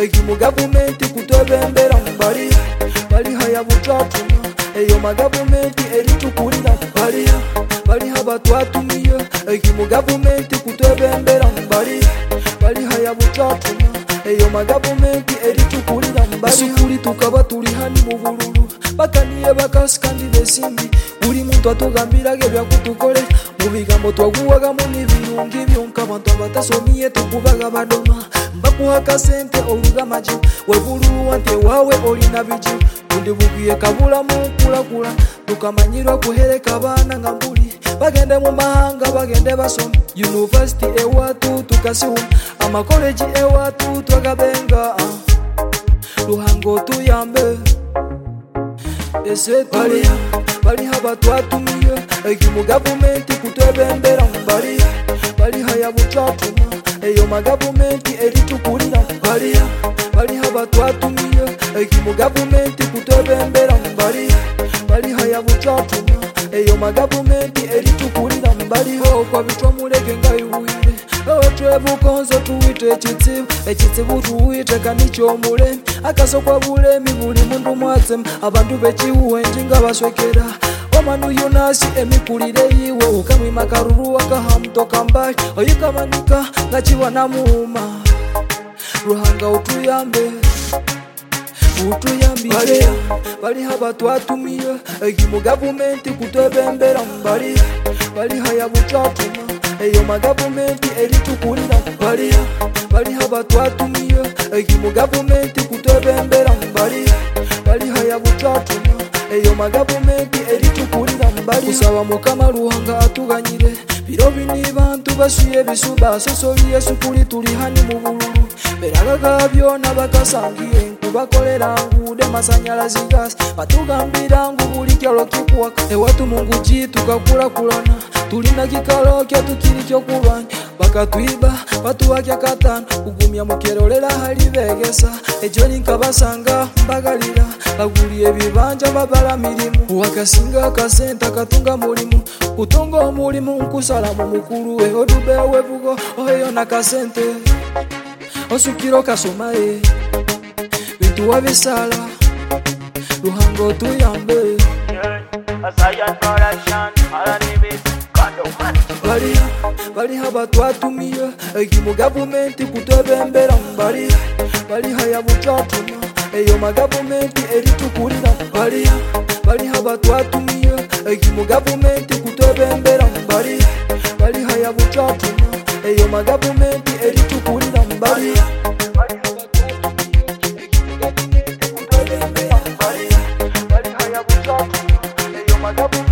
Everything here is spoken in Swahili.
mu gavumenti kutwebembera bali haya butwatuma eyo magavumenti eritukulira bali haba twatumiye mu gavumenti kutwebembera bali haya butwatuma eyo magavumenti eritukulira sukuli tukaba tuli hani mu bululu bakaniye bakasikandi besimbi buli muntu atugambiraga ebyakutukole mu bigambo twaguwagamu n'ebirungi byonka abantu abatasomiye tukubaga badoma mbakuha kasente olugamaji webuluwa nti ewawe olina biji kundi bukwiye kabulamu kulakula tukamanyirwa kuhereka abaana nga mbuli bagende mu mahanga bagende basoma university ewatu tukasiwuma amakoleji ewatu twagabenga Ruhango tuyambe ese bali haba twatumiye mu gavumenti kutwebembera bali haya butwatuma eyo magavumenti eritukulira bali haba twatumiye mu gavumenti kutwebembera bali haya butwatuma eyo magavumenti eritukulira baliho kwa bitwa mulege ngayuwire twebukonzo tuwite ekitsibu tuwite kanikyomule akasokwa bulemi buli mundu mwatsem abantu bekiwuwenji nga baswekera omanu yunasi emikulire yiwe ukamwima karuru akahamutoka mbali oyikamanika nga kiwana muuma Ruhanga utuyambe bali haba twatumiye mu gavumenti kutwebembera bali haya butwatuma eyo magavumenti eritukulira bali haba twatumiye mu gavumenti kutwebembera bali haya butwatuma eyo magavumenti eritukulira kusaba mukama Ruhanga atuganyire biro bini bantu basuye bisuba sosoliye sukuli tuli hani mu bululu beragaga byona bakasangiye nkubakolera ngude masanyalazi gas batugambira ngu buli kyalo kikuwaka ewatu mungu ji tukakulakulana tulina kikalo kya tukiri kyokulwanya bakatwiba batuwakya katano kugumya mukerolera hali begesa ejo ninkabasanga mbagalira baguliye ebibanja babala mirimu wakasinga kasenta katunga mulimu kutunga omulimu nkusala mu mukulu we odubewe bugo oyo na kasente osukiro kasomaye bintu wabisala Ruhango tuyambe bali haba twatumiye mu gavumenti kutwebembera bali haya butwatuma eyo magavumenti eritukulira bali haba twatumiye mu gavumenti kutwebembera bali haya butwatuma eyo magavumenti eritukulira bali haya butwatuma eyo magavumenti